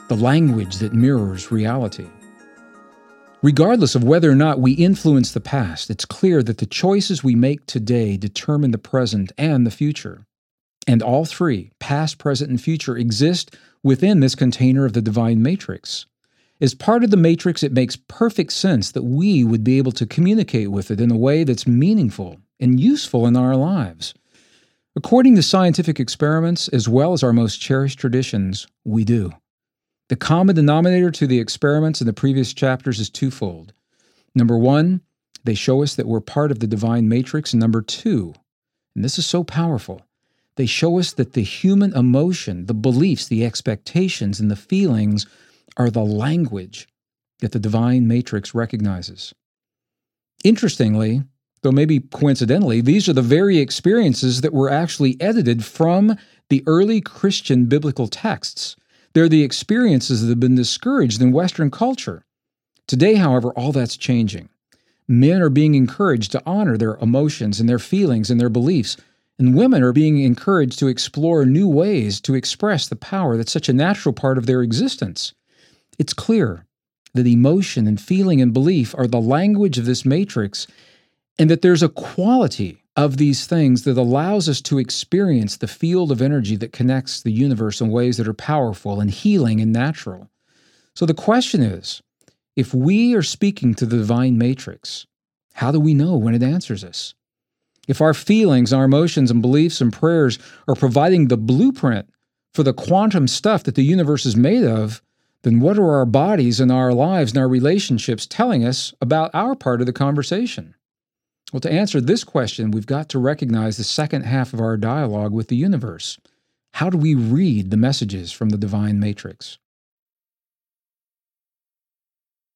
the language that mirrors reality. Regardless of whether or not we influence the past, it's clear that the choices we make today determine the present and the future. And all three, past, present, and future, exist within this container of the divine matrix. As part of the matrix, it makes perfect sense that we would be able to communicate with it in a way that's meaningful and useful in our lives. According to scientific experiments, as well as our most cherished traditions, we do. The common denominator to the experiments in the previous chapters is twofold. Number one, they show us that we're part of the divine matrix. And number two, and this is so powerful, they show us that the human emotion, the beliefs, the expectations, and the feelings are the language that the divine matrix recognizes. Interestingly, though maybe coincidentally, these are the very experiences that were actually edited from the early Christian biblical texts. They're the experiences that have been discouraged in Western culture. Today, however, all that's changing. Men are being encouraged to honor their emotions and their feelings and their beliefs, and women are being encouraged to explore new ways to express the power that's such a natural part of their existence. It's clear that emotion and feeling and belief are the language of this matrix, and that there's a quality of these things that allows us to experience the field of energy that connects the universe in ways that are powerful and healing and natural. So the question is, if we are speaking to the divine matrix, how do we know when it answers us? If our feelings, our emotions and beliefs and prayers are providing the blueprint for the quantum stuff that the universe is made of, then what are our bodies and our lives and our relationships telling us about our part of the conversation? Well, to answer this question, we've got to recognize the second half of our dialogue with the universe. How do we read the messages from the divine matrix?